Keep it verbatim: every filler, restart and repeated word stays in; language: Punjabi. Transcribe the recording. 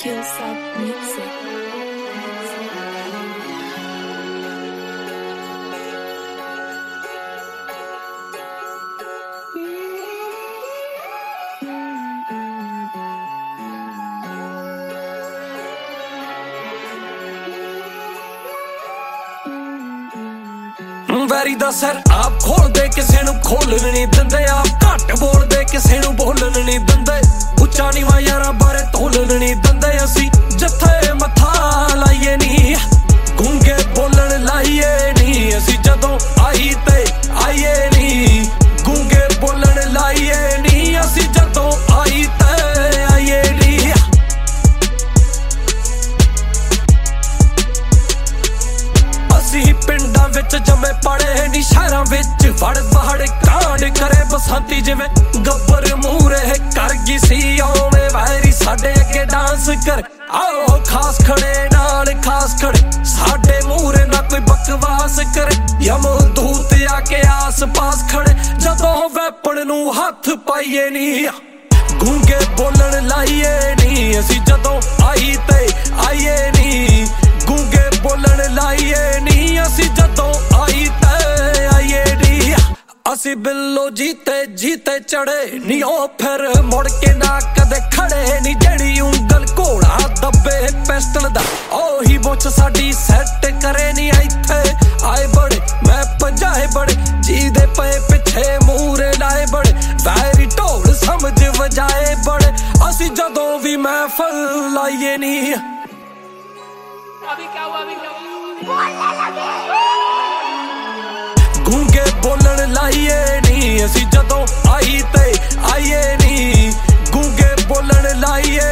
Killsub Music. ਵੈਰੀ ਦਾ ਸਿਰ ਆਪ ਖੋਲਦੇ ਕਿਸੇ ਨੂੰ ਖੋਲਣ ਨਹੀਂ ਦਿੰਦੇ, ਆਪ ਘੱਟ ਬੋਲਦੇ ਕਿਸੇ ਨੂੰ ਬੋਲਣ ਨਹੀਂ ਦਿੰਦੇ, ਉੱਚਾ ਨੀਵਾਂ ਯਾਰਾਂ ਬਾਰੇ ਤੋਲਣ ਨਹੀਂ ਦਿੰਦੇ। ਅਸੀਂ ਜਿੱਥੇ ਮੱਥਾ ਲਾਈਏ ਨੀ ਗੂੰਗੇ ਬੋਲਣ ਲਾਈਏ ਨੀ, ਅਸੀਂ ਜਦੋਂ ਆਈ ਤੇ ਆਈਏ ਨੀ ਗੂੰਗੇ ਬੋਲਣ ਲਾਈਏ ਨੀ, ਅਸੀਂ ਜਦੋਂ ਆਈ ਤੇ ਆਈਏ ਨੀ। ਅਸੀਂ ਪਿੰਡਾਂ ਵਿੱਚ ਜੰਮੇ ਪੜੇ ਨੀ ਸ਼ਹਿਰਾਂ ਵਿੱਚ ਵੜ ਵੜ ਕਾਂਡ ਕਰੇ ਬਸੰਤੀ ਜਿਵੇਂ ਗੱਬਰ ਮੂਹਰੇ ਕਰ ਗਈ ਸੀ ਓਵੇਂ ਵੈਰੀ ਸਾਡੇ ਅੱਗੇ ਡਾਂਸ ਕਰ। ਆਓ ਖਾਸ ਖੜੇ ਨਾਲ ਖਾਸ ਖੜੇ ਸਾਡੇ ਮੂਹਰੇ ਨਾ ਕੋਈ ਬਕਵਾਸ ਕਰੇ, ਯਮਦੂਤ ਆ ਕੇ ਆਸ ਪਾਸ ਖੜੇ ਜਦੋਂ ਵੈਪਨ ਨੂੰ ਹੱਥ ਪਾਈਏ ਨੀ ਗੂੰਗੇ ਬੋਲਣ ਲਾਈਏ ਨੀ, ਅਸੀਂ ਜਦੋਂ ਆਈ ਤੇ ਆਈਏ ਨੀ ਗੂੰਗੇ ਬੋਲਣ ਲਾਈਏ ਨੀ, ਅਸੀਂ ਜਦੋਂ ਆਈ ਤੇ ਆਈਏ ਨੀ। ਅਸੀਂ ਬਿੱਲੋ ਜੀਤੇ ਜੀਤੇ ਚੜੇ ਨੀ ਉਹ ਫਿਰ ਮੁੜ ਕੇ ਨਾ ਕਦੇ ਖੜੇ ਨੀ, ਜਿਹੜੀ ਉਂਗਲ ਘੋੜਾ ਦੱਬੇ ਪਿਸਟਲ ਦਾ ਉਹੀ ਮੁੱਛ ਸਾਡੀ ਸੈੱਟ ਕਰੇ ਨੀ। ਇੱਥੇ ਆਏ ਬੜੇ ਮੈਂ ਪੰਜਾਏ ਬੜੇ ਜਿਹਦੇ ਪਏ ਪਿੱਛੇ ਮੂਹਰੇ ਲਾਏ ਬੜੇ ਵੈਰੀ ਢੋਲ ਸਮਝ ਵਜਾਏ ਬੜੇ, ਅਸੀਂ ਜਦੋਂ ਵੀ ਮਹਿਫਲ ਲਾਈਏ ਨੀ ਗੂੰਗੇ ਬੋਲਣ ਲਾਈਏ ਨੀ, ਅਸੀਂ ਜਦੋਂ ਆਈ ਤੇ ਆਈਏ ਨੀ ਗੂੰਗੇ ਬੋਲਣ ਲਾਈਏ